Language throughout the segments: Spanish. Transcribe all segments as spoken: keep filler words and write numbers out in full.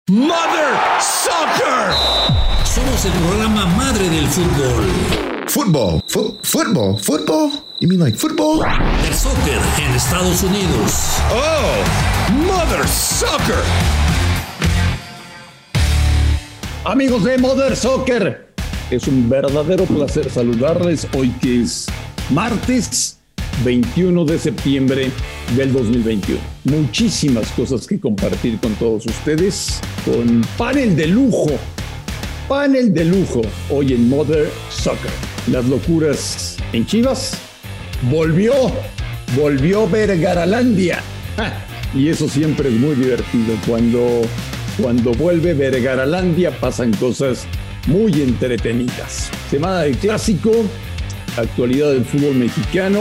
Mother Soccer. Somos el programa madre del fútbol. Football, Fo- football, football. You mean like football? El soccer en Estados Unidos. Oh, Mother Soccer. Amigos de Mother Soccer, es un verdadero placer saludarles hoy que es martes veintiuno de septiembre del dos mil veintiuno. Muchísimas cosas que compartir con todos ustedes, con panel de lujo, panel de lujo hoy en Mother Soccer. Las locuras en Chivas, volvió, volvió Vergaralandia. ¡Ja! Y eso siempre es muy divertido. Cuando, cuando vuelve Vergaralandia pasan cosas muy entretenidas. Semana del Clásico, actualidad del fútbol mexicano,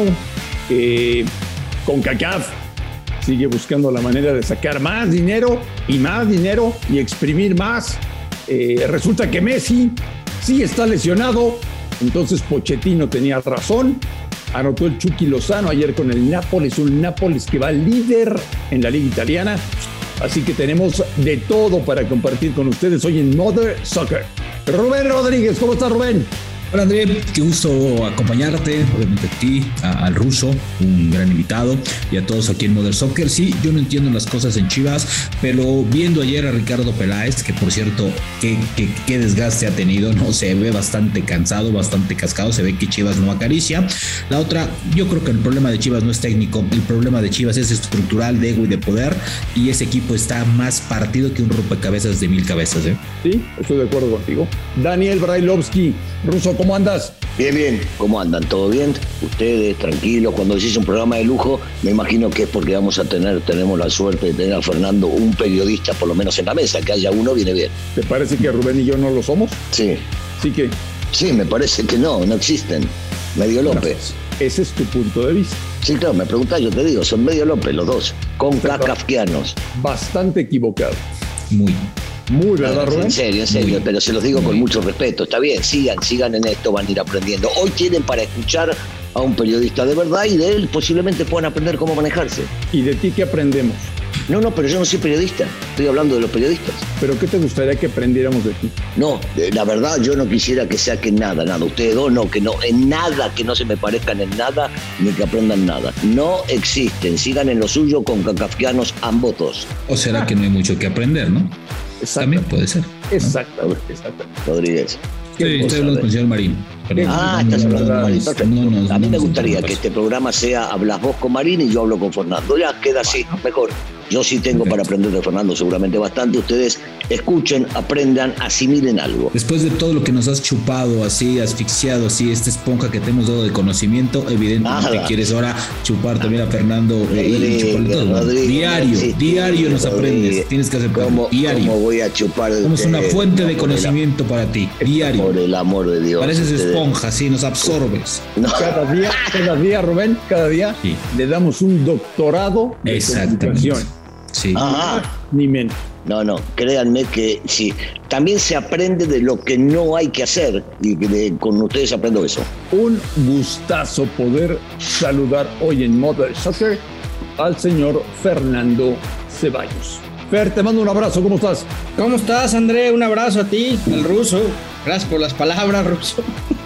eh, CONCACAF sigue buscando la manera de sacar más dinero y más dinero y exprimir más. Eh, resulta que Messi sí está lesionado, entonces Pochettino tenía razón. Anotó el Chucky Lozano ayer con el Nápoles, un Nápoles que va líder en la Liga Italiana. Así que tenemos de todo para compartir con ustedes hoy en Mother Soccer. Rubén Rodríguez, ¿cómo estás, Rubén? Hola André, qué gusto acompañarte, obviamente a ti, a, al ruso, un gran invitado, y a todos aquí en Mother Soccer. Sí, yo no entiendo las cosas en Chivas, pero viendo ayer a Ricardo Peláez, que por cierto, qué, qué, qué desgaste ha tenido, no se ve bastante cansado, bastante cascado, se ve que Chivas no acaricia. La otra, yo creo que el problema de Chivas no es técnico, el problema de Chivas es estructural, de ego y de poder, y ese equipo está más partido que un rompecabezas de mil cabezas, ¿eh? Sí, estoy de acuerdo contigo. Daniel Brailovsky, ruso, ¿cómo andas? Bien, bien. ¿Cómo andan? ¿Todo bien? Ustedes, tranquilos. Cuando decís un programa de lujo, me imagino que es porque vamos a tener, tenemos la suerte de tener a Fernando, un periodista, por lo menos en la mesa. Que haya uno viene bien. ¿Te parece que Rubén y yo no lo somos? Sí. Sí que... Sí, me parece que no, no existen. Medio López. No, ese es tu punto de vista. Sí, claro, me preguntás, yo te digo, son medio López los dos, con kafkianos. Bastante equivocado. Muy. Muy, ¿verdad, Rubén? En serio, en serio, Muy, pero se los digo muy. con mucho respeto. Está bien, sigan, sigan en esto, van a ir aprendiendo. Hoy tienen para escuchar a un periodista de verdad y de él posiblemente puedan aprender cómo manejarse. ¿Y de ti qué aprendemos? No, no, pero yo no soy periodista, estoy hablando de los periodistas. ¿Pero qué te gustaría que aprendiéramos de ti? No, la verdad yo no quisiera que saquen nada, nada. Ustedes dos no, que no, en nada, que no se me parezcan en nada, ni que aprendan nada. No existen, sigan en lo suyo con kafkianos ambos dos. O será que no hay mucho que aprender, ¿no? También puede ser. Exactamente, exactamente. Rodríguez. Sí, estoy hablando con el señor Marín. Perdón. Ah, No, estás no, hablando no, con Marín, no, perfecto. no, no, a mí no, me no, gustaría no, que no, este programa sea hablas vos con Marín y yo hablo con Fernando. Ya queda así, mejor. Yo sí tengo Perfecto. para aprender de Fernando seguramente bastante. Ustedes escuchen, aprendan, asimilen algo. Después de todo lo que nos has chupado así, asfixiado así, esta esponja que te hemos dado de conocimiento, evidentemente Nada. quieres ahora chupar también a Fernando eh, y Rodríguez, chuparle todo. Rodríguez, Diario, sí, diario nos Rodríguez. aprendes, tienes que hacer ¿Cómo, diario. ¿Cómo voy a chupar de Somos una ustedes? fuente No, de por el- conocimiento para ti, Por diario. el amor de Dios. Pareces ustedes- esponja, sí, nos absorbes. No. Cada día, cada día, Rubén, cada día Sí. le damos un doctorado de Exactamente. comunicación. Sí. Ajá. Ni menos. No, no, créanme que sí. También se aprende de lo que no hay que hacer y que de- con ustedes aprendo eso. Un gustazo poder saludar hoy en Mother Soccer al señor Fernando Ceballos. Fer, te mando un abrazo, ¿cómo estás? ¿Cómo estás, André? Un abrazo a ti, al ruso. Gracias por las palabras, ruso.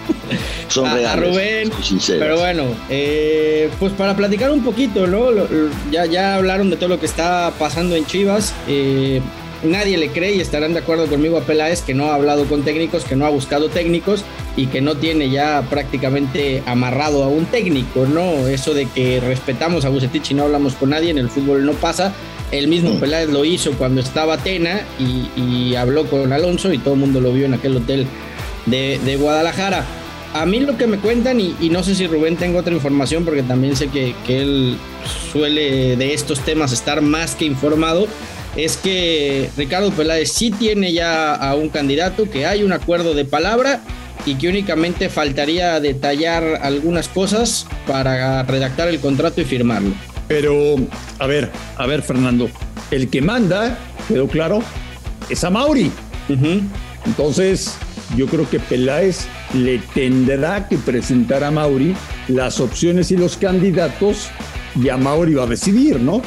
Son a, a reales, Rubén. son sinceras. Pero bueno, eh, pues para platicar un poquito, ¿no? Lo- lo- ya, ya hablaron de todo lo que está pasando en Chivas. Eh, nadie le cree y estarán de acuerdo conmigo a Peláez que no ha hablado con técnicos, que no ha buscado técnicos y que no tiene ya prácticamente amarrado a un técnico, ¿no? Eso de que respetamos a Vucetich y no hablamos con nadie, en el fútbol no pasa. El mismo Mm. Peláez lo hizo cuando estaba Tena y, y habló con Alonso y todo el mundo lo vio en aquel hotel de, de Guadalajara. A mí lo que me cuentan, y, y no sé si Rubén tenga otra información, porque también sé que, que él suele de estos temas estar más que informado, es que Ricardo Peláez sí tiene ya a un candidato, que hay un acuerdo de palabra y que únicamente faltaría detallar algunas cosas para redactar el contrato y firmarlo. Pero, a ver, a ver, Fernando, el que manda, quedó claro, es a Mauri. Uh-huh. Entonces, yo creo que Peláez le tendrá que presentar a Mauri las opciones y los candidatos y a Mauri va a decidir, ¿no?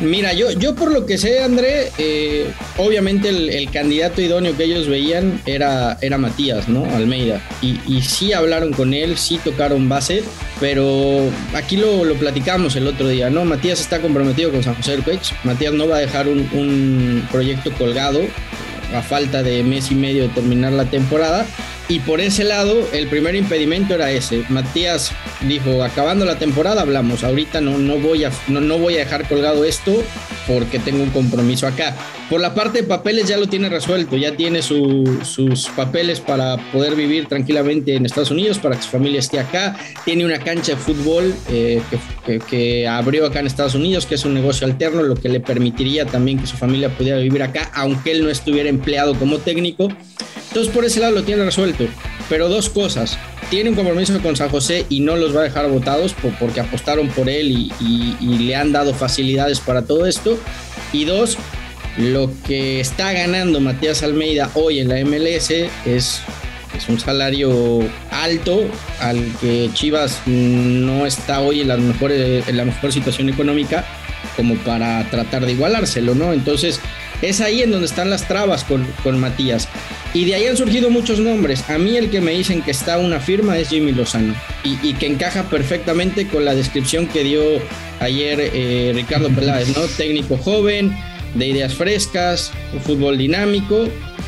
Mira, yo, yo por lo que sé, André, eh, obviamente el, el candidato idóneo que ellos veían era, era Matías, ¿no? Almeida. Y, y sí hablaron con él, sí tocaron base, pero aquí lo, lo platicamos el otro día, ¿no? Matías está comprometido con San José Earthquakes. Matías no va a dejar un, un proyecto colgado a falta de mes y medio de terminar la temporada. Y por ese lado, el primer impedimento era ese. Matías dijo, acabando la temporada hablamos, ahorita no, no, voy a, no, no voy a dejar colgado esto porque tengo un compromiso acá. Por la parte de papeles ya lo tiene resuelto, ya tiene su, sus papeles para poder vivir tranquilamente en Estados Unidos, para que su familia esté acá. Tiene una cancha de fútbol eh, que, que, que abrió acá en Estados Unidos, que es un negocio alterno, lo que le permitiría también que su familia pudiera vivir acá, aunque él no estuviera empleado como técnico. Entonces por ese lado lo tiene resuelto, pero dos cosas: tiene un compromiso con San José y no los va a dejar votados por, porque apostaron por él y, y, y le han dado facilidades para todo esto, y dos, lo que está ganando Matías Almeida hoy en la M L S es, es un salario alto al que Chivas no está hoy en la mejor, en la mejor situación económica como para tratar de igualárselo, ¿no? Entonces es ahí en donde están las trabas con, con Matías. Y de ahí han surgido muchos nombres. A mí el que me dicen que está una firma es Jimmy Lozano. Y, y que encaja perfectamente con la descripción que dio ayer eh, Ricardo Peláez, ¿no? Técnico joven, de ideas frescas, un fútbol dinámico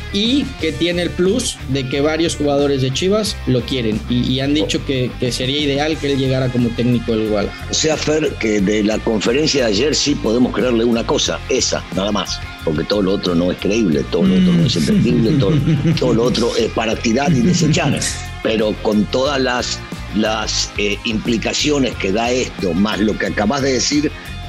y que tiene el plus de que varios jugadores de Chivas lo quieren y, y han dicho que, que sería ideal que él llegara como técnico del Guadalajara. O sea, Fer, que de la conferencia de ayer sí podemos creerle una cosa, esa, nada más, porque todo lo otro no es creíble, todo lo otro no es entendible, todo, todo lo otro es para tirar y desechar, pero con todas las, las eh, implicaciones que da esto, más lo que acabas de decir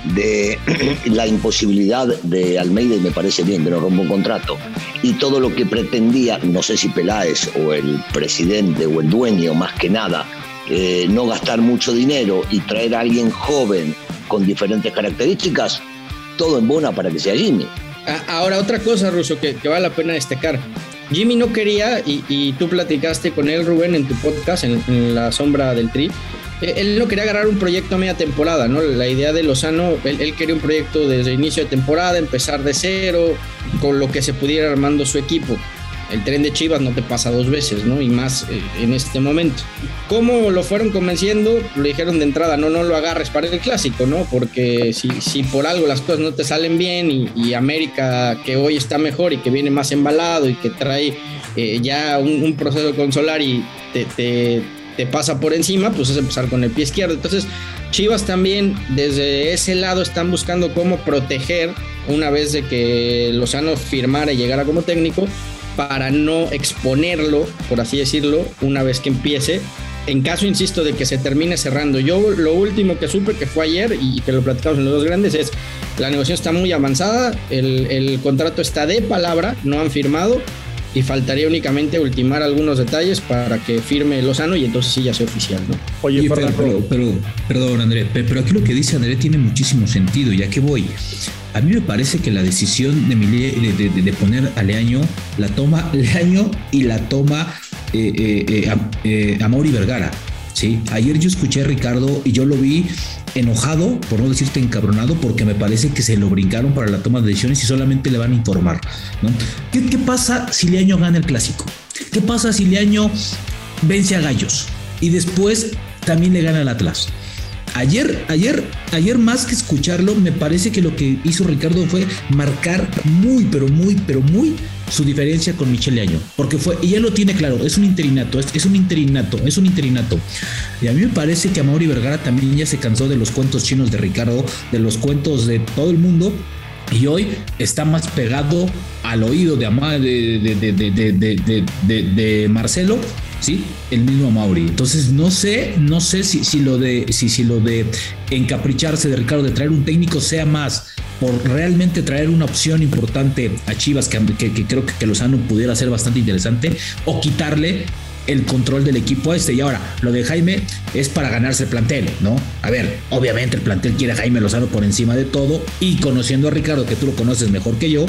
de la imposibilidad de Almeida, y me parece bien que no rompa un contrato, y todo lo que pretendía, no sé si Peláez o el presidente o el dueño más que nada, eh, no gastar mucho dinero y traer a alguien joven con diferentes características, todo en bona para que sea Jimmy. Ahora otra cosa, Russo, que, que vale la pena destacar. Jimmy no quería, y, y tú platicaste con él, Rubén, en tu podcast, en, en La Sombra del Tri, él no quería agarrar un proyecto a media temporada, ¿no? La idea de Lozano, él, él quería un proyecto desde inicio de temporada, empezar de cero, con lo que se pudiera armando su equipo. El tren de Chivas no te pasa dos veces, ¿no? Y más eh, en este momento. ¿Cómo lo fueron convenciendo? Le dijeron de entrada, no, no lo agarres para el clásico, ¿no? Porque si, si por algo las cosas no te salen bien y, y América, que hoy está mejor y que viene más embalado y que trae eh, ya un, un proceso con Solari, te... te te pasa por encima, pues es empezar con el pie izquierdo. Entonces Chivas también desde ese lado están buscando cómo proteger una vez de que Lozano firmara y llegara como técnico, para no exponerlo, por así decirlo, una vez que empiece, en caso, insisto, de que se termine cerrando. Yo lo último que supe, que fue ayer y que lo platicamos en los dos grandes, es la negociación está muy avanzada, el, el contrato está de palabra, no han firmado, y faltaría únicamente ultimar algunos detalles para que firme Lozano y entonces sí ya sea oficial, ¿no? Oye, Oye pero, pero, pero, perdón, André, pero aquí lo que dice André tiene muchísimo sentido. ¿Y a qué voy? A mí me parece que la decisión de, de, de, de poner a Leaño la toma Leaño y la toma eh, eh, eh, eh, Amaury Vergara, ¿sí? Ayer yo escuché a Ricardo y yo lo vi enojado, por no decirte encabronado, porque me parece que se lo brincaron para la toma de decisiones y solamente le van a informar, ¿no? ¿Qué, qué pasa si Leaño gana el clásico? ¿Qué pasa si Leaño vence a Gallos y después también le gana al Atlas? Ayer, ayer, ayer más que escucharlo, me parece que lo que hizo Ricardo fue marcar muy, pero muy, pero muy su diferencia con Michel Leaño, porque fue, y él lo tiene claro, es un interinato, es, es un interinato, es un interinato. Y a mí me parece que Amaury Vergara también ya se cansó de los cuentos chinos de Ricardo, de los cuentos de todo el mundo, y hoy está más pegado al oído de, Ama, de, de, de, de, de, de, de, de Marcelo, ¿sí? El mismo Amaury. Entonces no sé, no sé si, si lo de si, si lo de encapricharse de Ricardo de traer un técnico sea más por realmente traer una opción importante a Chivas, que, que, que creo que, que Lozano pudiera ser bastante interesante, o quitarle el control del equipo este. Y ahora, lo de Jaime es para ganarse el plantel, ¿no? A ver, obviamente el plantel quiere a Jaime Lozano por encima de todo, y conociendo a Ricardo, que tú lo conoces mejor que yo,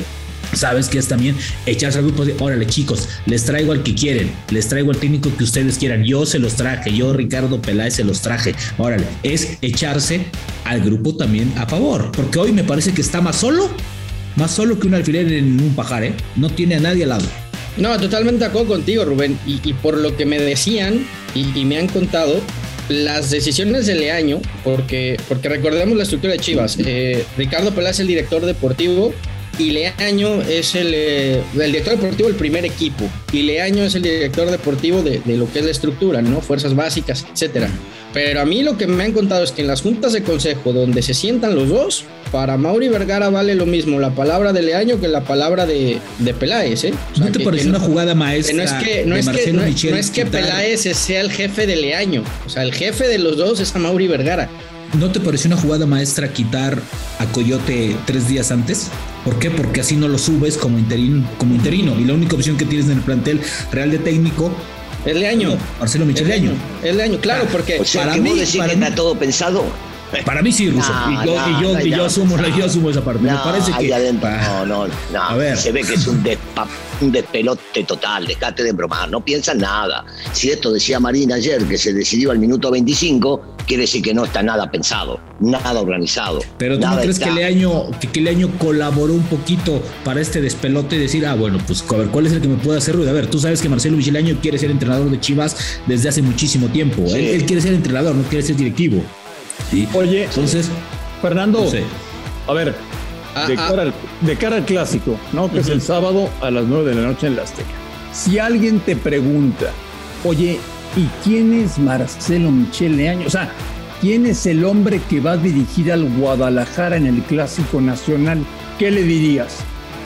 sabes que es también echarse al grupo de, órale chicos, les traigo al que quieren, les traigo al técnico que ustedes quieran, yo se los traje, yo Ricardo Peláez se los traje, órale, es echarse al grupo también a favor, porque hoy me parece que está más solo, más solo que un alfiler en un pajar, ¿eh? No tiene a nadie al lado. No, totalmente de acuerdo contigo, Rubén, y, y por lo que me decían y, y me han contado, las decisiones de Leaño, porque, porque recordemos la estructura de Chivas, eh, Ricardo Peláez es el director deportivo, y Leaño es el, eh, el director deportivo del primer equipo, y Leaño es el director deportivo de, de lo que es la estructura, ¿no? Fuerzas básicas, etcétera. Pero a mí lo que me han contado es que en las juntas de consejo donde se sientan los dos, para Mauri Vergara vale lo mismo la palabra de Leaño que la palabra de, de Peláez, ¿eh? O sea, ¿No te que, parece que una no, jugada maestra? No es que, no de es que, Marcelo no, Michel no es que quitar... Peláez sea el jefe de Leaño, o sea, el jefe de los dos es a Mauri Vergara. ¿No te pareció una jugada maestra quitar a Coyote tres días antes? ¿Por qué? Porque así no lo subes como interino, como interino y la única opción que tienes en el plantel real de técnico es Leaño. Marcelo Michel Leaño. Es Leaño, claro, porque o sea, para que mí, vos decís para que mí, está todo pensado. Para mí sí, Russo. No, y yo, no, y yo, no, y yo, no, asumo, no, yo asumo esa parte. No, Me parece ahí que. adentro, Ah, no, no, no. A ver. Se ve que es un, despa, un despelote total. Dejate de bromar, no piensa en nada. Si esto decía Marín ayer, que se decidió al minuto veinticinco, quiere decir que no está nada pensado, nada organizado. Pero ¿tú no crees que Leaño, que, que Leaño colaboró un poquito para este despelote y decir, ah, bueno, pues a ver, ¿cuál es el que me puede hacer ruido? A ver, tú sabes que Marcelo Michel Leaño quiere ser entrenador de Chivas desde hace muchísimo tiempo. Sí. Él, él quiere ser entrenador, no quiere ser directivo. ¿Sí? Oye, entonces, Fernando, no sé. a ver, ah, de, cara al, de cara al clásico, ¿no? Que uh-huh. es el sábado a las nueve de la noche en la Azteca. Si alguien te pregunta, oye, ¿y quién es Marcelo Michel Leaño? O sea, ¿quién es el hombre que va a dirigir al Guadalajara en el Clásico Nacional? ¿Qué le dirías?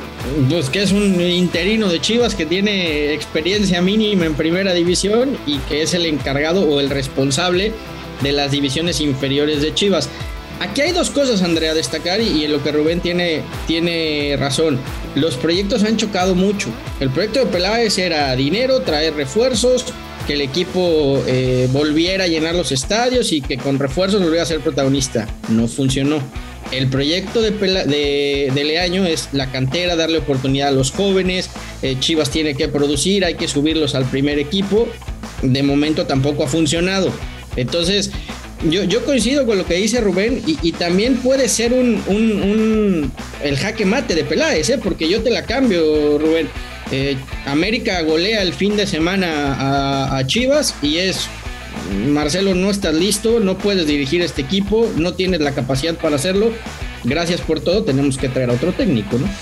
Pues que es un interino de Chivas que tiene experiencia mínima en primera división y que es el encargado o el responsable de las divisiones inferiores de Chivas. Aquí hay dos cosas, Andrea, a destacar, y en lo que Rubén tiene, tiene razón. Los proyectos han chocado mucho. El proyecto de Peláez era dinero, traer refuerzos, que el equipo eh, volviera a llenar los estadios y que con refuerzos volviera a ser protagonista. No funcionó. El proyecto de, Pela, de, de Leaño es la cantera, darle oportunidad a los jóvenes. eh, Chivas tiene que producir, hay que subirlos al primer equipo. De momento tampoco ha funcionado. Entonces, yo, yo coincido con lo que dice Rubén y, y también puede ser un, un, un el jaque mate de Peláez, ¿eh? Porque yo te la cambio, Rubén. Eh, América golea el fin de semana a, a Chivas y es, Marcelo, no estás listo, no puedes dirigir este equipo, no tienes la capacidad para hacerlo, gracias por todo, tenemos que traer a otro técnico, ¿no?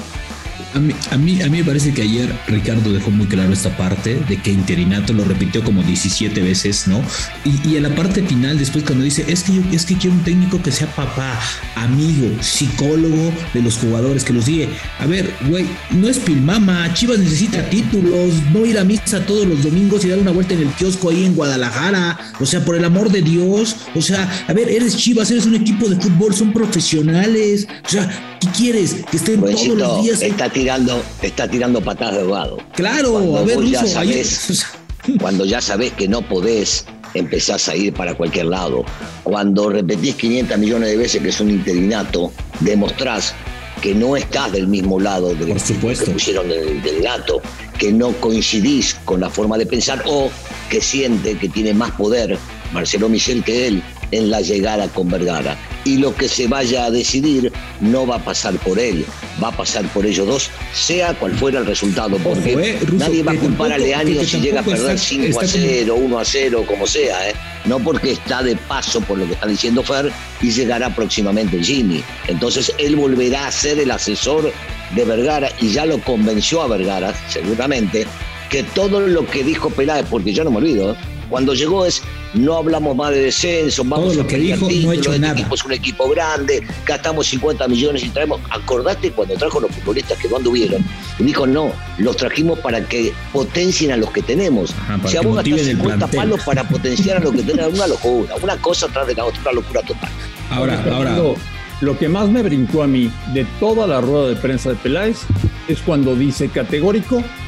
A mí, a, mí, a mí me parece que ayer Ricardo dejó muy claro esta parte de que interinato lo repitió como diecisiete veces, ¿no? Y, y en la parte final, después cuando dice, es que yo es que quiero un técnico que sea papá, amigo, psicólogo de los jugadores, que los diga, a ver, güey, no es pilmama, Chivas necesita títulos, no ir a misa todos los domingos y dar una vuelta en el kiosco ahí en Guadalajara, o sea, por el amor de Dios, o sea, a ver, eres Chivas, eres un equipo de fútbol, son profesionales, o sea, ¿qué quieres? Que estén Buencito, todos los días. Está tirando, está tirando patadas de ahogado. Claro, cuando a ver, vos ya Russo, sabés, ayer... cuando ya sabés que no podés, empezás a ir para cualquier lado. Cuando repetís quinientos millones de veces que es un interinato, demostrás que no estás del mismo lado de Por supuesto. que pusieron del, del gato, que no coincidís con la forma de pensar o que siente que tiene más poder Marcelo Michel que él en la llegada con Vergara. Y lo que se vaya a decidir no va a pasar por él, va a pasar por ellos dos, sea cual fuera el resultado, porque Ojo, eh, Russo, nadie va a culpar a Leaño si llega a perder está, cinco a cero, uno a cero, como sea, ¿eh? No porque está de paso por lo que está diciendo Fer y llegará próximamente Jimmy. Entonces él volverá a ser el asesor de Vergara y ya lo convenció a Vergara, seguramente, que todo lo que dijo Peláez, porque yo no me olvido, ¿eh? Cuando llegó es, no hablamos más de descenso, vamos todo lo que dijo, título, no ha hecho este nada. equipo es un equipo grande, gastamos cincuenta millones y traemos. ¿Acordaste cuando trajo a los futbolistas que no anduvieron? Y dijo, no, los trajimos para que potencien a los que tenemos. Ajá, si a vos gastás cincuenta palos para potenciar a los que tenemos, una locura, una cosa atrás de la otra, una locura total. Ahora, ahora. Lo, lo que más me brincó a mí de toda la rueda de prensa de Peláez es cuando dice categórico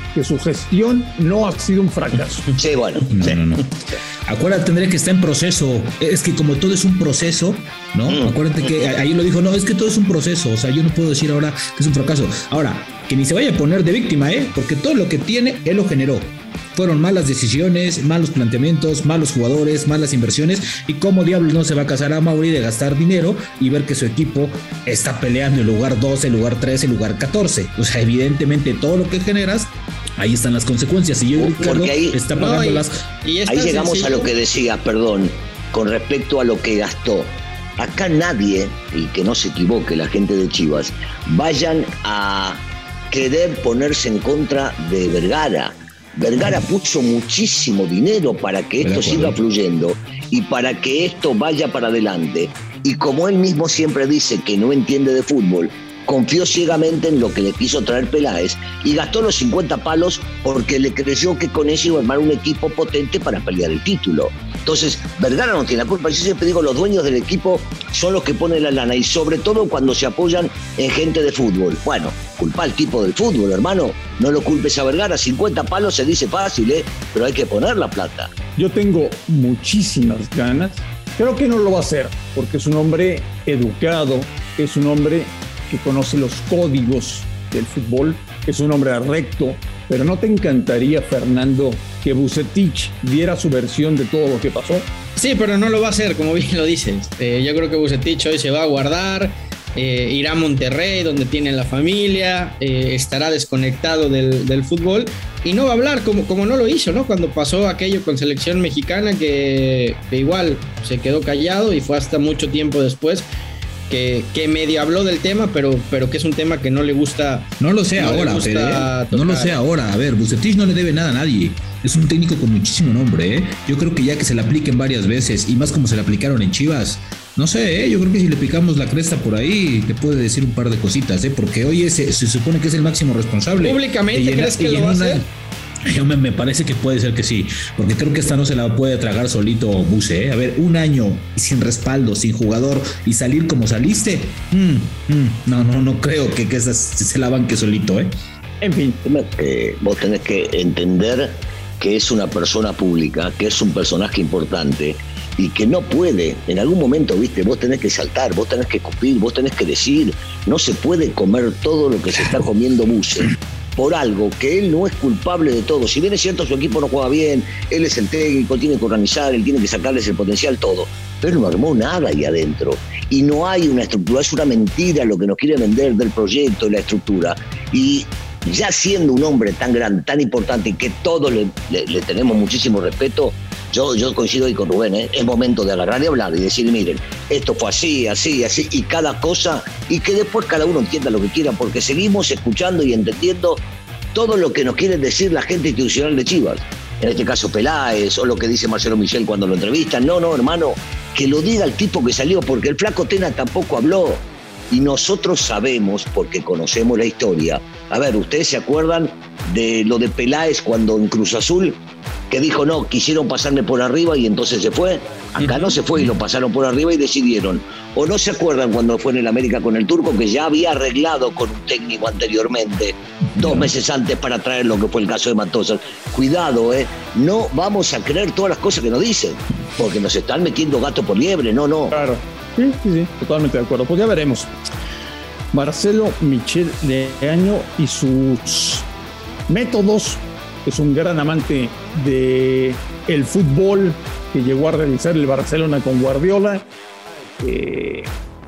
que su gestión no ha sido un fracaso. Sí, bueno. No, sí. no, no. Acuérdate, tendría que estar en proceso. Es que como todo es un proceso, ¿no? Mm. Acuérdate que ahí lo dijo, no, es que todo es un proceso. O sea, yo no puedo decir ahora que es un fracaso. Ahora, que ni se vaya a poner de víctima, ¿eh? Porque todo lo que tiene, él lo generó. Fueron malas decisiones, malos planteamientos, malos jugadores, malas inversiones. Y cómo diablos no se va a casar a Mauri de gastar dinero y ver que su equipo está peleando en lugar doce, lugar trece, lugar catorce. O sea, evidentemente todo lo que generas, ahí están las consecuencias. Y yo, Ricardo, ahí está pagando no, y, las... Y ahí llegamos sencillo. a lo que decía, perdón, con respecto a lo que gastó. Acá nadie, y que no se equivoque la gente de Chivas, vayan a querer ponerse en contra de Vergara. Vergara puso muchísimo dinero para que esto siga fluyendo y para que esto vaya para adelante. Y como él mismo siempre dice que no entiende de fútbol, confió ciegamente en lo que le quiso traer Peláez y gastó los cincuenta palos porque le creyó que con eso iba a armar un equipo potente para pelear el título. Entonces, Vergara no tiene la culpa. Yo siempre digo, los dueños del equipo son los que ponen la lana y sobre todo cuando se apoyan en gente de fútbol. Bueno, culpa al tipo del fútbol, hermano. No lo culpes a Vergara. cincuenta palos se dice fácil, ¿eh? Pero hay que poner la plata. Yo tengo muchísimas ganas. Creo que no lo va a hacer porque es un hombre educado, es un hombre que conoce los códigos del fútbol, es un hombre recto, pero ¿no te encantaría, Fernando, que Vucetich diera su versión de todo lo que pasó? Sí, pero no lo va a hacer, como bien lo dices. Eh, yo creo que Vucetich hoy se va a guardar, eh, irá a Monterrey, donde tiene la familia, eh, estará desconectado del, del fútbol y no va a hablar como, como no lo hizo, ¿no? Cuando pasó aquello con selección mexicana, que, que igual se quedó callado y fue hasta mucho tiempo después Que, que medio habló del tema, pero, pero que es un tema que no le gusta. No lo sé no ahora, pero, no lo sé ahora. A ver, Vucetich no le debe nada a nadie. Es un técnico con muchísimo nombre, ¿eh? Yo creo que ya que se le apliquen varias veces, y más como se le aplicaron en Chivas, no sé, ¿eh? Yo creo que si le picamos la cresta por ahí, te puede decir un par de cositas, ¿eh? Porque hoy es, se supone que es el máximo responsable. ¿Públicamente llena, crees que lo va a hacer? Yo me, me parece que puede ser que sí, porque creo que esta no se la puede tragar solito Buce, ¿eh? A ver, un año sin respaldo, sin jugador y salir como saliste, mm, mm, no, no, no creo que, que esas se la banque solito, ¿eh? En fin. Eh, vos tenés que entender que es una persona pública, que es un personaje importante y que no puede, en algún momento, viste, vos tenés que saltar, vos tenés que escupir, vos tenés que decir, no se puede comer todo lo que se está comiendo Buce. Por algo que él no es culpable de todo. Si bien es cierto su equipo no juega bien, él es el técnico, tiene que organizar, él tiene que sacarles el potencial, todo, pero no armó nada ahí adentro y no hay una estructura. Es una mentira lo que nos quiere vender del proyecto y la estructura. Y ya siendo un hombre tan grande, tan importante y que todos le, le, le tenemos muchísimo respeto, yo, yo coincido ahí con Rubén, ¿eh? Es momento de agarrar y hablar y decir, miren, esto fue así, así, así, y cada cosa, y que después cada uno entienda lo que quiera, porque seguimos escuchando y entendiendo todo lo que nos quiere decir la gente institucional de Chivas. En este caso Peláez, o lo que dice Marcelo Michel cuando lo entrevistan. No, no, hermano, que lo diga el tipo que salió, porque el flaco Tena tampoco habló. Y nosotros sabemos, porque conocemos la historia. A ver, ¿ustedes se acuerdan de lo de Peláez cuando en Cruz Azul, que dijo, no, quisieron pasarme por arriba y entonces se fue? Acá no se fue y lo pasaron por arriba y decidieron. ¿O no se acuerdan cuando fue en el América con el Turco, que ya había arreglado con un técnico anteriormente, dos meses antes para traer lo que fue el caso de Matosas? Cuidado, ¿eh? No vamos a creer todas las cosas que nos dicen, porque nos están metiendo gato por liebre, no, no. Claro, sí, sí, sí, totalmente de acuerdo. Pues ya veremos. Marcelo Michel Leaño y sus métodos. Es un gran amante de el fútbol que llegó a realizar el Barcelona con Guardiola. Eh,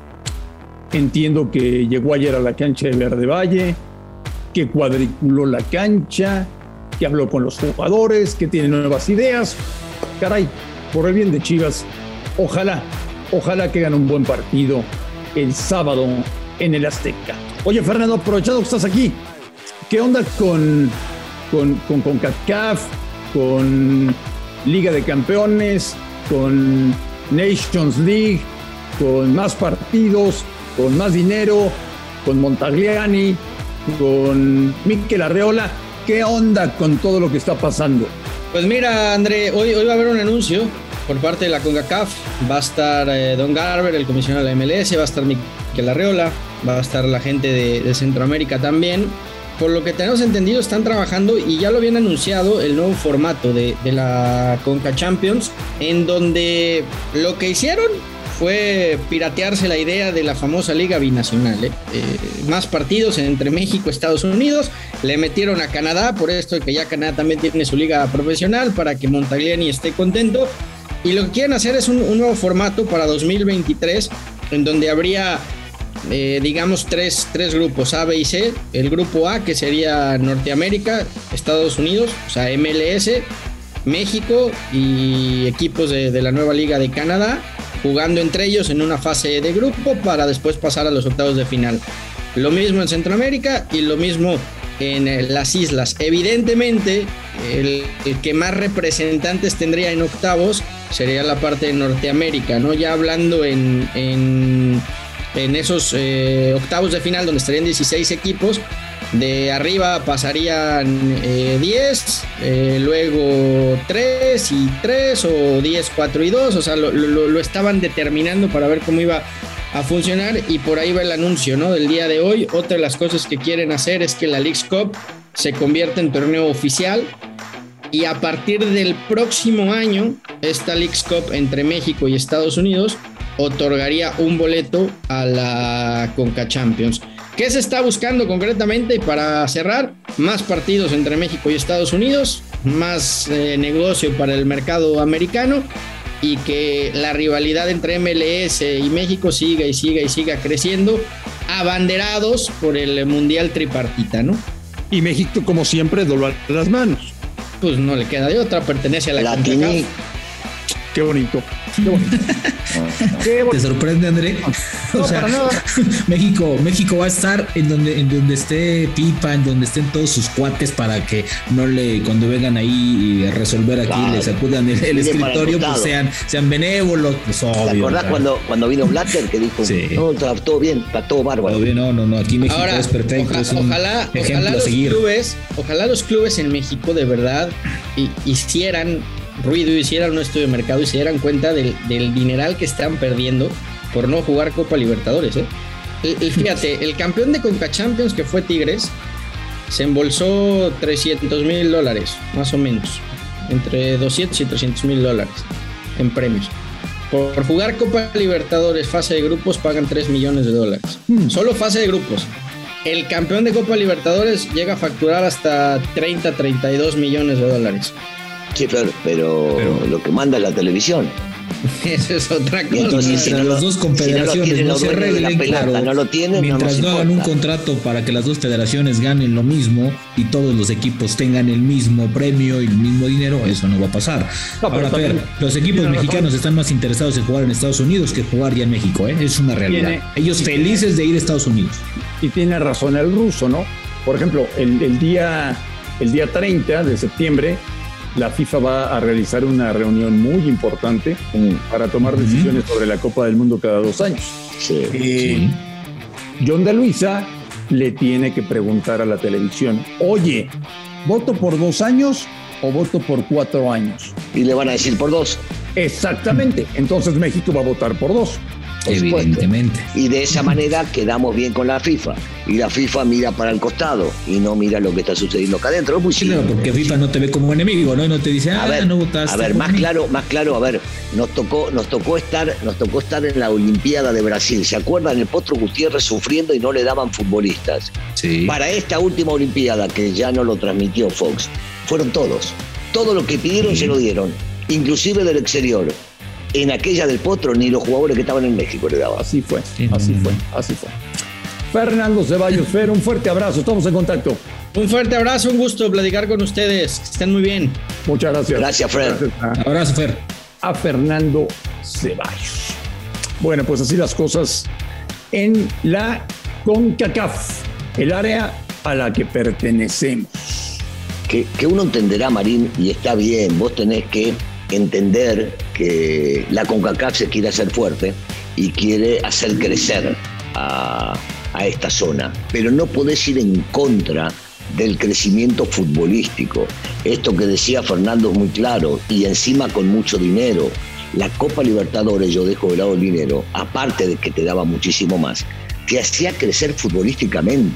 entiendo que llegó ayer a la cancha de Verde Valle, que cuadriculó la cancha, que habló con los jugadores, que tiene nuevas ideas. Caray, por el bien de Chivas, ojalá, ojalá que gane un buen partido el sábado en el Azteca. Oye, Fernando, aprovechado que estás aquí, ¿qué onda con con con CONCACAF, con Liga de Campeones, con Nations League, con más partidos, con más dinero, con Montagliani, con Mikel Arreola? ¿Qué onda con todo lo que está pasando? Pues mira, André, hoy, hoy va a haber un anuncio por parte de la CONCACAF. Va a estar eh, Don Garber, el comisionado de la M L S, va a estar Mikel Arreola, va a estar la gente de, de Centroamérica también, por lo que tenemos entendido, están trabajando y ya lo habían anunciado el nuevo formato de, de la Conca Champions, en donde lo que hicieron fue piratearse la idea de la famosa liga binacional, ¿eh? Eh, más partidos entre México y Estados Unidos, le metieron a Canadá, por esto que ya Canadá también tiene su liga profesional para que Montagliani esté contento, y lo que quieren hacer es un, un nuevo formato para dos mil veintitrés, en donde habría eh, digamos tres, tres grupos, A, B y C. El grupo A, que sería Norteamérica, Estados Unidos, o sea M L S, México y equipos de, de la nueva liga de Canadá, jugando entre ellos en una fase de grupo para después pasar a los octavos de final. Lo mismo en Centroamérica y lo mismo en las islas. Evidentemente, el, el que más representantes tendría en octavos sería la parte de Norteamérica, ¿no? Ya hablando en, en, en esos eh, octavos de final, donde estarían dieciséis equipos, de arriba pasarían eh, diez, eh, luego tres y tres, o diez, cuatro y dos, o sea, lo, lo, lo estaban determinando para ver cómo iba a funcionar, y por ahí va el anuncio, ¿no?, del día de hoy. Otra de las cosas que quieren hacer es que la Leagues Cup se convierta en torneo oficial, y a partir del próximo año, esta Leagues Cup entre México y Estados Unidos otorgaría un boleto a la Conca Champions. ¿Qué se está buscando concretamente? Para cerrar, más partidos entre México y Estados Unidos, más eh, negocio para el mercado americano, y que la rivalidad entre M L S y México siga y siga y siga creciendo, abanderados por el Mundial Tripartita, ¿no? Y México, como siempre, doblar las manos. Pues no le queda de otra, pertenece a la CONCACAF. Qué bonito. Qué bonito. Qué bonito. ¿Te sorprende, André? O no, sea, México, México va a estar en donde, en donde esté Pipa, en donde estén todos sus cuates, para que no le, cuando vengan ahí a resolver aquí, claro, les sacudan el, el escritorio, pues sean, sean benévolos, pues obvio. ¿Te acordás, claro, cuando, cuando vino Blatter, que dijo, sí, no, está todo bien, está todo bárbaro? Todo bien, no, no, no, aquí México Ahora, es perfecto, oja, es un ojalá, ejemplo ojalá a los seguir. Clubes, ojalá los clubes en México de verdad hicieran ruido, hicieran un estudio de mercado y se dieran cuenta del, del dineral que están perdiendo por no jugar Copa Libertadores, ¿eh? El, el, fíjate, el campeón de Conca Champions, que fue Tigres, se embolsó trescientos mil dólares, más o menos, entre doscientos y trescientos mil dólares en premios. Por jugar Copa Libertadores fase de grupos pagan tres millones de dólares, hmm. solo fase de grupos. El campeón de Copa Libertadores llega a facturar hasta treinta, treinta y dos millones de dólares. Sí, claro, pero, pero lo que manda es la televisión. Eso es otra cosa. Entonces, mientras las dos confederaciones si no, no se arreglen, pelota, claro, no lo tienen, mientras no, no hagan un contrato para que las dos federaciones ganen lo mismo y todos los equipos tengan el mismo premio y el mismo dinero, eso no va a pasar. No, Ahora, pero los equipos mexicanos razón. están más interesados en jugar en Estados Unidos que jugar ya en México, ¿eh? Es una realidad. Tiene, Ellos felices de ir a Estados Unidos. Y tiene razón el ruso, ¿no? Por ejemplo, el, el, día, el día treinta de septiembre, la FIFA va a realizar una reunión muy importante mm. para tomar decisiones mm. sobre la Copa del Mundo cada dos años. Sí, eh, sí. John de Luisa le tiene que preguntar a la televisión, oye, ¿voto por dos años o voto por cuatro años? Y le van a decir por dos. Exactamente. Entonces México va a votar por dos. Evidentemente. Y de esa manera quedamos bien con la FIFA. Y la FIFA mira para el costado y no mira lo que está sucediendo acá adentro. Pues sí, claro, porque FIFA no te ve como enemigo, ¿no? Y no te dice, ah, a ver, no votaste. A ver, más claro, más claro, a ver, nos tocó, nos tocó estar, nos tocó estar en la Olimpiada de Brasil. ¿Se acuerdan? El Potro Gutiérrez sufriendo y no le daban futbolistas. Sí. Para esta última Olimpiada, que ya no lo transmitió Fox, fueron todos. Todo lo que pidieron sí. se lo dieron, inclusive del exterior. En aquella del Potro ni los jugadores que estaban en México le daban. Así fue, así fue, así fue. Fernando Ceballos, Fer, un fuerte abrazo, estamos en contacto. Un fuerte abrazo, un gusto platicar con ustedes, que estén muy bien. Muchas gracias. Gracias, Fer. Gracias. Abrazo, Fer. A Fernando Ceballos. Bueno, pues así las cosas en la CONCACAF, el área a la que pertenecemos. Que, que uno entenderá, Marín, y está bien, vos tenés que entender que la CONCACAF se quiere hacer fuerte y quiere hacer crecer a, a esta zona, pero no podés ir en contra del crecimiento futbolístico. Esto que decía Fernando es muy claro, y encima con mucho dinero. La Copa Libertadores, yo dejo de lado el dinero, aparte de que te daba muchísimo más, te hacía crecer futbolísticamente.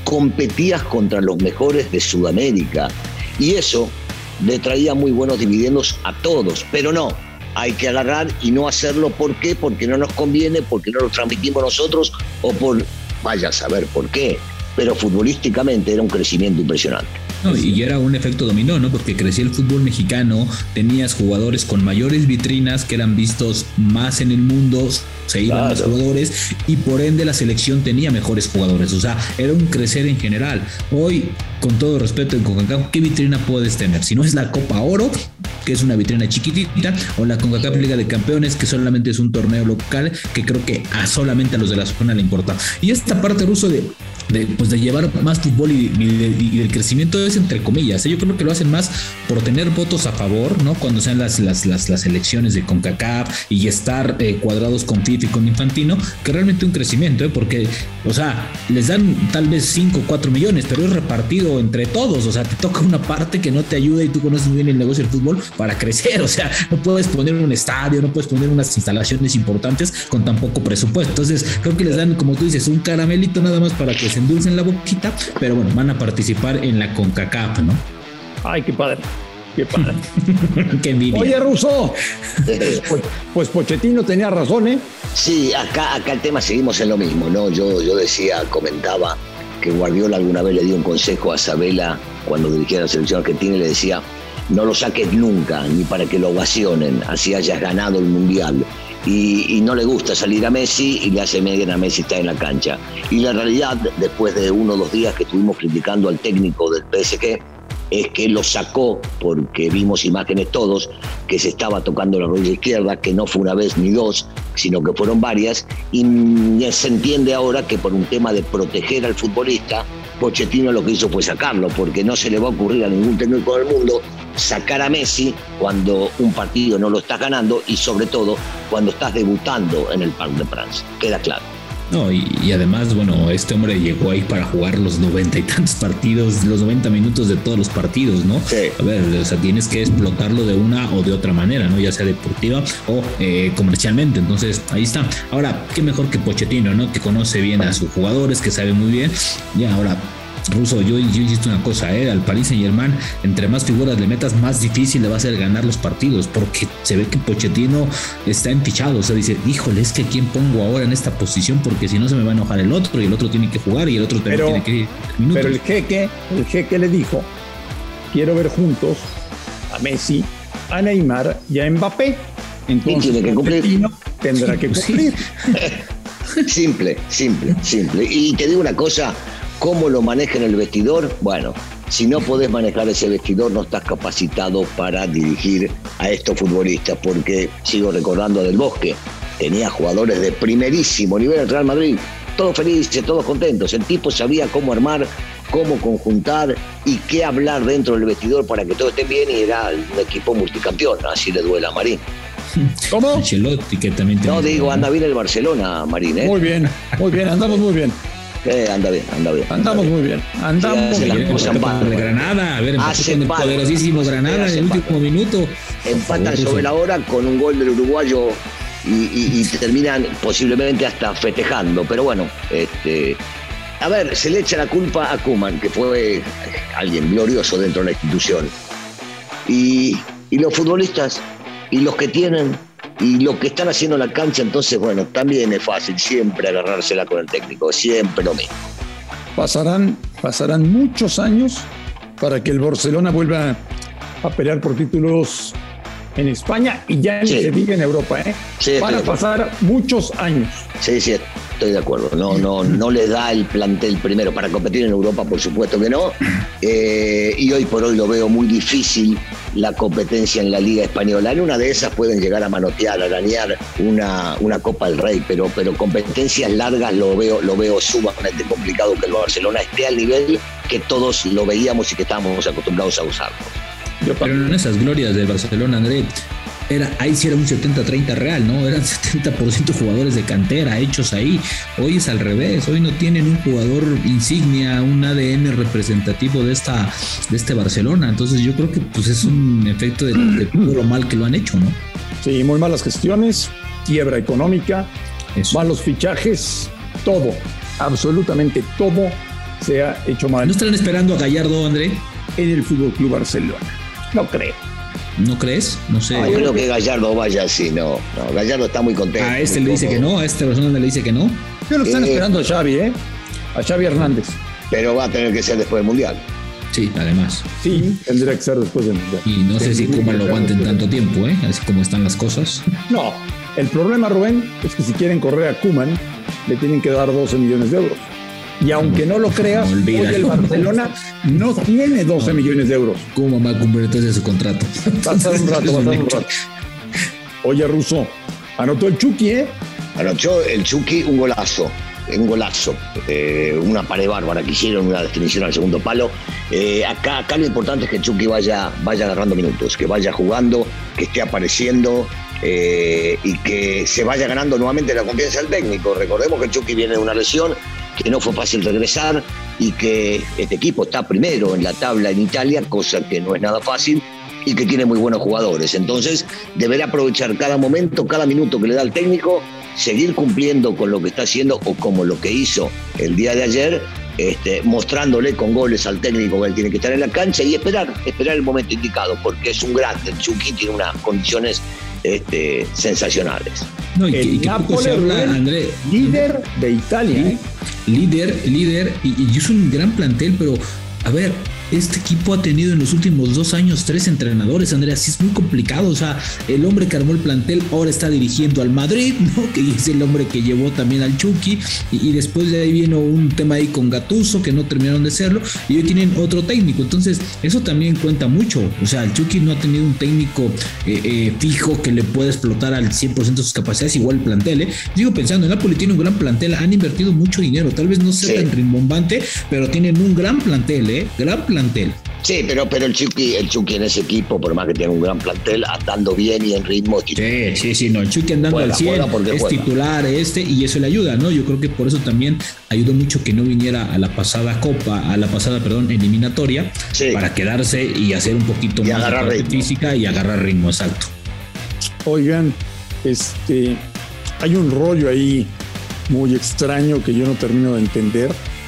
competías contra los mejores de Sudamérica. Y eso le traía muy buenos dividendos a todos, pero no, hay que agarrar y no hacerlo. ¿Por qué? Porque no nos conviene, porque no lo transmitimos nosotros o por, vaya a saber por qué, pero futbolísticamente era un crecimiento impresionante. No, y era un efecto dominó, ¿no? Porque crecía el fútbol mexicano, tenías jugadores con mayores vitrinas que eran vistos más en el mundo, se iban claro. Más jugadores y por ende la selección tenía mejores jugadores, o sea, era un crecer en general. Hoy, con todo respeto en CONCACAF, ¿qué vitrina puedes tener? Si no es la Copa Oro, que es una vitrina chiquitita, o la CONCACAF Liga de Campeones, que solamente es un torneo local, que creo que a solamente a los de la zona le importa. Y esta parte, Ruso, de De, pues de llevar más fútbol y, y, de, y del crecimiento es entre comillas, ¿eh? Yo creo que lo hacen más por tener votos a favor, ¿no? Cuando sean las, las, las, las elecciones de CONCACAF y estar eh, cuadrados con FIFA y con Infantino, que realmente un crecimiento, ¿eh? Porque, o sea, les dan tal vez cinco o cuatro millones, pero es repartido entre todos, o sea, te toca una parte que no te ayuda y tú conoces muy bien el negocio del fútbol para crecer, o sea, no puedes poner un estadio, no puedes poner unas instalaciones importantes con tan poco presupuesto. Entonces, creo que les dan, como tú dices, un caramelito nada más para que se endulcen la boquita, pero bueno, van a participar en la CONCACAF, ¿no? Ay, qué padre, qué padre. Qué envidia. Oye, Ruso, pues, pues Pochettino tenía razón, ¿eh? Sí, acá, acá el tema seguimos en lo mismo, ¿no? Yo, yo decía, comentaba que Guardiola alguna vez le dio un consejo a Sabella cuando dirigía la selección argentina y le decía, no lo saques nunca, ni para que lo ovacionen, así hayas ganado el Mundial. Y, y no le gusta salir a Messi y le hace media a Messi está en la cancha. Y la realidad, después de uno o dos días que estuvimos criticando al técnico del P S G, es que lo sacó porque vimos imágenes todos que se estaba tocando la rodilla izquierda, que no fue una vez ni dos, sino que fueron varias, y se entiende ahora que por un tema de proteger al futbolista, Pochettino lo que hizo fue sacarlo, porque no se le va a ocurrir a ningún técnico del mundo sacar a Messi cuando un partido no lo estás ganando y sobre todo cuando estás debutando en el Parc de France, queda claro. No, y, y además, bueno, este hombre llegó ahí para jugar los noventa y tantos partidos, los noventa minutos de todos los partidos, ¿no? Sí. A ver, o sea, tienes que explotarlo de una o de otra manera, ¿no? Ya sea deportiva o eh, comercialmente. Entonces, ahí está. Ahora, qué mejor que Pochettino, ¿no? Que conoce bien a sus jugadores, que sabe muy bien. Ya, ahora, Ruso, yo, yo insisto una cosa, ¿eh? Al Paris Saint-Germain, entre más figuras le metas, más difícil le va a ser ganar los partidos, porque se ve que Pochettino está empichado, o sea, dice, híjole, es que ¿quién pongo ahora en esta posición? Porque si no se me va a enojar el otro, y el otro tiene que jugar, y el otro también pero, tiene que ir minutos. Pero el jeque, el jeque le dijo, quiero ver juntos a Messi, a Neymar y a Mbappé. Entonces, y tiene que cumplir. Pochettino tendrá que cumplir. Simple, simple, simple. Y te digo una cosa, ¿cómo lo maneja en el vestidor? Bueno, si no podés manejar ese vestidor, no estás capacitado para dirigir a estos futbolistas, porque sigo recordando a Del Bosque, tenía jugadores de primerísimo nivel en Real Madrid, todos felices, todos contentos. El tipo sabía cómo armar, cómo conjuntar y qué hablar dentro del vestidor para que todo esté bien, y era un equipo multicampeón, así le duele a Marín. ¿Cómo? Ancelotti, que también no, digo, anda bien el Barcelona, Marín, ¿eh? Muy bien, muy bien, andamos muy bien. Eh, anda bien, anda bien. Andamos anda muy bien. Andamos sí, bien. bien. Con Granada, a ver, empezó con el falta, poderosísimo hace, Granada en el último falta. minuto. Empatan sobre la hora con un gol del uruguayo y, y, y terminan posiblemente hasta festejando. Pero bueno, este, a ver, se le echa la culpa a Koeman, que fue alguien glorioso dentro de la institución. Y, y los futbolistas, y los que tienen, y lo que están haciendo en la cancha, entonces, bueno, también es fácil siempre agarrársela con el técnico, siempre lo mismo. Pasarán, pasarán muchos años para que el Barcelona vuelva a pelear por títulos en España y ya sí. ni se diga en Europa, ¿eh? Sí, van a pasar muchos años. Sí, sí, estoy de acuerdo. No, no, no les da el plantel primero para competir en Europa, por supuesto que no. Eh, y hoy por hoy lo veo muy difícil la competencia en la Liga Española. En una de esas pueden llegar a manotear, a arañar una, una Copa del Rey, pero, pero competencias largas lo veo, lo veo sumamente complicado que el Barcelona esté al nivel que todos lo veíamos y que estábamos acostumbrados a usarlo. Pero en esas glorias del Barcelona, André, era, ahí sí era un setenta treinta real, ¿no? Eran setenta por ciento jugadores de cantera hechos ahí. Hoy es al revés, hoy no tienen un jugador insignia, un A D N representativo de esta de este Barcelona. Entonces yo creo que pues es un efecto de, de todo lo mal que lo han hecho, ¿no? Sí, muy malas gestiones, quiebra económica, Eso. malos fichajes, todo, absolutamente todo se ha hecho mal. ¿No estarán esperando a Gallardo, André? En el Fútbol Club Barcelona. No creo. ¿No crees? No sé. No, yo creo que Gallardo vaya así, no. no Gallardo está muy contento. A este muy le dice cómodo. que no, a esta persona le dice que no. Yo lo están Eh, esperando a Xavi, ¿eh? A Xavi Hernández. Pero va a tener que ser después del Mundial. Sí, además. Sí, tendría que ser después del Mundial. Y no sé si Koeman lo aguanten tanto tiempo, ¿eh? Así como están las cosas. No, el problema, Rubén, es que si quieren correr a Koeman, le tienen que dar doce millones de euros. Y aunque no lo creas, hoy Olvídalo. el Barcelona no tiene doce millones de euros. Koeman va a cumplir entonces su contrato. Va a estar un rato, va a estar un rato. Oye, Russo, anotó el Chucky, ¿eh? Anochó el Chucky un golazo, un golazo, eh, una pared bárbara que hicieron, una definición al segundo palo. Eh, acá, acá lo importante es que el Chucky vaya, vaya agarrando minutos, que vaya jugando, que esté apareciendo eh, y que se vaya ganando nuevamente la confianza del técnico. Recordemos que el Chucky viene de una lesión, que no fue fácil regresar y que este equipo está primero en la tabla en Italia, cosa que no es nada fácil, y que tiene muy buenos jugadores. Entonces deberá aprovechar cada momento, cada minuto que le da el técnico, seguir cumpliendo con lo que está haciendo o como lo que hizo el día de ayer, este, mostrándole con goles al técnico que él tiene que estar en la cancha y esperar, esperar el momento indicado, porque es un grande. El Chucky tiene unas condiciones este, sensacionales. No, y que, y El que poco Napoli, se habla, Rubén, André. líder de Italia, ¿eh? Líder, líder, y, y es un gran plantel, pero a ver, este equipo ha tenido en los últimos dos años tres entrenadores, Andrea, así es muy complicado. O sea, el hombre que armó el plantel ahora está dirigiendo al Madrid, ¿no? Que es el hombre que llevó también al Chucky, y, y después de ahí vino un tema ahí con Gattuso, que no terminaron de serlo, y hoy tienen otro técnico. Entonces, eso también cuenta mucho. O sea, el Chucky no ha tenido un técnico eh, eh, fijo que le pueda explotar al cien por ciento sus capacidades, igual el plantel, ¿eh? Sigo pensando, el Napoli tiene un gran plantel, han invertido mucho dinero, tal vez no sea Sí. tan rimbombante, pero tienen un gran plantel, ¿eh? Gran plantel. Sí, pero, pero el Chucky, el Chucky en ese equipo, por más que tenga un gran plantel, andando bien y en ritmo. Sí, sí, sí, no, el Chucky andando Juega, al cien, juega porque es juega. titular este, y eso le ayuda, ¿no? Yo creo que por eso también ayudó mucho que no viniera a la pasada Copa, a la pasada, perdón, eliminatoria, Sí. para quedarse y hacer un poquito Y más de agarrar parte ritmo. física y agarrar ritmo, exacto. Oigan, este, hay un rollo ahí muy extraño que yo no termino de entender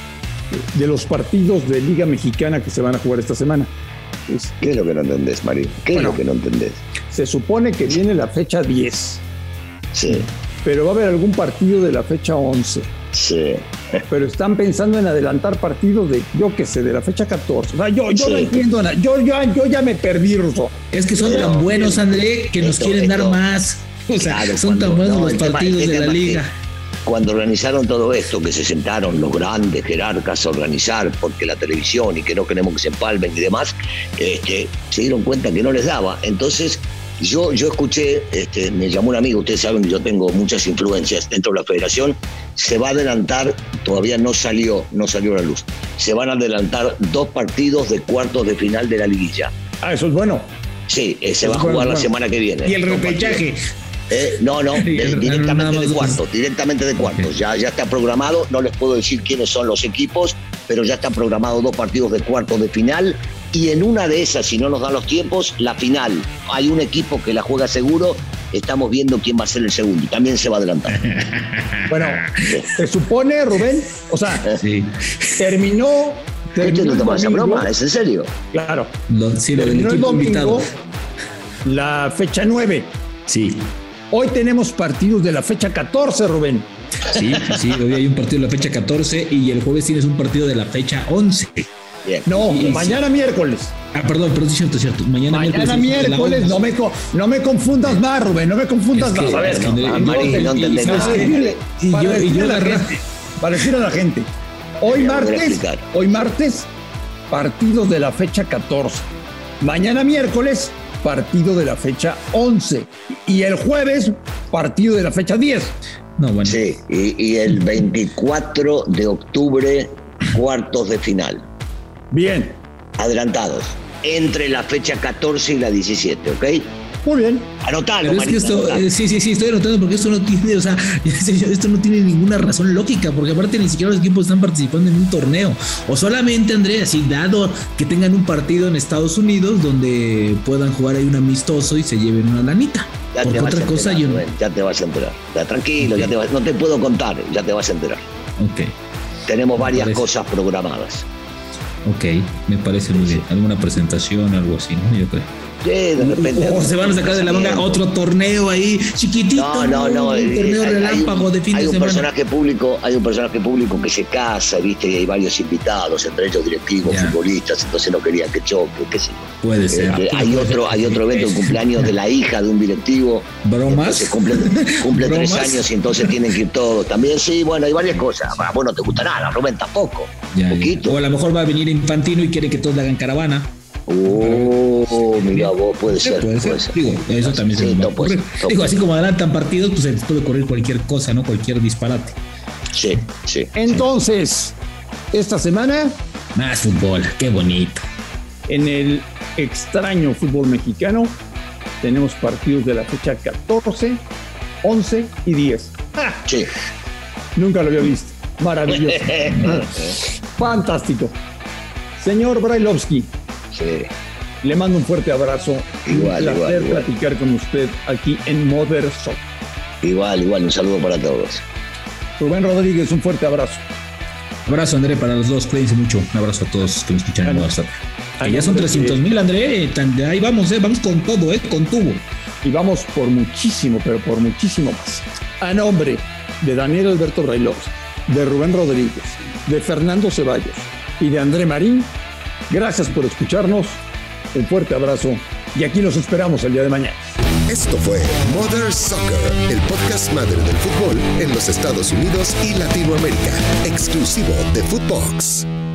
de los partidos de Liga Mexicana que se van a jugar esta semana. Es- ¿Qué es lo que no entendés, Mario? ¿Qué Bueno. es lo que no entendés? se supone que viene la fecha diez, Sí, pero va a haber algún partido de la fecha once. sí. Pero están pensando en adelantar partidos de, yo qué sé, de la fecha catorce. O sea, yo, yo Sí. no entiendo nada. Yo, yo, yo ya me perdí, Russo. Es que son Pero, tan buenos, André, que nos esto- quieren dar esto- más. O sea, Claro, son tan cuando- buenos no, los el tema- partidos el de la tema es que liga. Cuando organizaron todo esto, que se sentaron los grandes jerarcas a organizar, porque la televisión y que no queremos que se empalmen y demás, este, se dieron cuenta que no les daba. Entonces, yo, yo escuché, este, me llamó un amigo, ustedes saben que yo tengo muchas influencias dentro de la federación, se va a adelantar, todavía no salió, no salió a la luz, se van a adelantar dos partidos de cuartos de final de la liguilla. Ah, eso es bueno. Sí, eh, se va a Bueno, jugar la bueno. semana que viene. Y el Dos repechaje. partidos. Eh, no, no, de- Y el- nada directamente más de dos. cuartos, directamente de cuartos. Ok. Ya, ya está programado, no les puedo decir quiénes son los equipos, pero ya están programados dos partidos de cuartos de final. Y en una de esas, si no nos dan los tiempos, la final. Hay un equipo que la juega seguro, estamos viendo quién va a ser el segundo. Y también se va a adelantar. Bueno, se supone, Rubén, o sea, Sí, terminó. ¿Qué te terminó lo el tomas a domingo. broma? ¿Es en serio? Claro. lo, sí, lo del Terminó el equipo invitado. domingo la fecha nueve. Sí, Hoy tenemos partidos de la fecha catorce, Rubén. sí, sí. Hoy hay un partido de la fecha catorce y el jueves tienes un partido de la fecha once. Bien. No, Sí, sí. mañana miércoles. Ah, perdón, pero es cierto, es cierto. Mañana, Mañana miércoles, miércoles, de la no me, co- no me confundas más, Rubén, no me confundas Es que- más. A ver, es que, no, André, no, yo- Mari, y- no y- entendés ¿sabes nada. qué? Y para yo, y decirle yo a la agarra- gente, para decirle a la gente, hoy Ya, voy a martes, explicar. hoy martes, partidos de la fecha catorce. Mañana miércoles, partido de la fecha once. Y el jueves, partido de la fecha diez. No, bueno. Sí, y, y el veinticuatro de octubre, cuartos de final. Bien, Adelantados. Entre la fecha catorce y la diecisiete, ¿ok? muy bien. Anotalo, Pero es que Marito, esto, anotalo. eh, sí, sí, sí, estoy anotando porque esto no tiene, o sea, esto no tiene ninguna razón lógica, porque aparte ni siquiera los equipos están participando en un torneo. O solamente, Andrés, así dado que tengan un partido en Estados Unidos donde puedan jugar ahí un amistoso y se lleven una lanita. Ya Porque te vas otra a cosa enterar, yo no. Rubén, ya te vas a enterar. Ya, tranquilo, ya te vas- no te puedo contar, ya te vas a enterar. Ok. tenemos varias cosas programadas. Ok, me parece muy bien. ¿Alguna presentación, algo así, no? Yo creo. Sí, de repente. O se van a sacar de la manga otro torneo ahí, chiquitito. No, no, no. Un torneo hay, relámpago hay, de fin hay de un semana. personaje público, hay un personaje público que se casa, viste, y hay varios invitados, entre ellos directivos, ya. futbolistas, entonces no querían que choque, qué sé yo. Puede ser. Eh, hay otro, hay otro evento, el cumpleaños de la hija de un directivo. ¿Bromas? Entonces cumple, cumple tres ¿Bromas? años y entonces tienen que ir todos. También sí, bueno, hay varias cosas. A vos no te gusta nada, Rubén tampoco. Ya, poquito. ya. O a lo mejor va a venir Infantino y quiere que todos le hagan caravana. Oh, mira vos, puede ser, Puede ser. puede ser. Digo, eso también Sí, se nos va a no puede ocurrir. ser, no Digo, puede así como adelantan partidos, pues se les puede ocurrir cualquier cosa, ¿no? Cualquier disparate. Sí, sí. Entonces, esta semana, Más fútbol, qué bonito. en el extraño fútbol mexicano, tenemos partidos de la fecha catorce, once y diez. ¡Ah! Sí. Nunca lo había visto. Maravilloso. Fantástico. Señor Brailovsky, Sí. le mando un fuerte abrazo. Igual, un placer igual, igual. platicar con usted aquí en Mother Soccer. Igual, igual, un saludo para todos. Rubén Rodríguez, un fuerte abrazo. Abrazo, André, para los dos. Cuídense mucho. Un abrazo a todos que me escuchan en WhatsApp. Ay, Ya son hombre, trescientos mil, André. eh, tan- Ahí vamos, eh. Vamos con todo, eh. Con tubo. Y vamos por muchísimo, pero por muchísimo más. A nombre de Daniel Alberto Brailovsky, de Rubén Rodríguez, de Fernando Ceballos y de André Marín, gracias por escucharnos. Un fuerte abrazo y aquí los esperamos el día de mañana. Esto fue Mother Soccer, el podcast madre del fútbol en los Estados Unidos y Latinoamérica, exclusivo de Footbox.